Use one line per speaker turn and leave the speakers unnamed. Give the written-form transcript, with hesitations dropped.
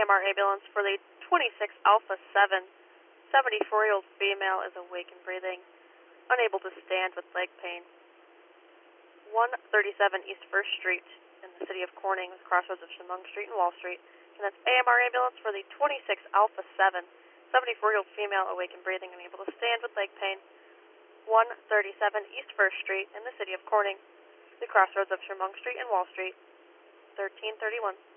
AMR ambulance for the 26 Alpha 7. 74-year-old female is awake and breathing, unable to stand with leg pain. 137 East 1st Street in the city of Corning, with crossroads of Chemung Street and Wall Street. And that's AMR ambulance for the 26 Alpha 7. 74-year-old female awake and breathing, unable to stand with leg pain. 137 East 1st Street in the city of Corning, the crossroads of Chemung Street and Wall Street. 1331.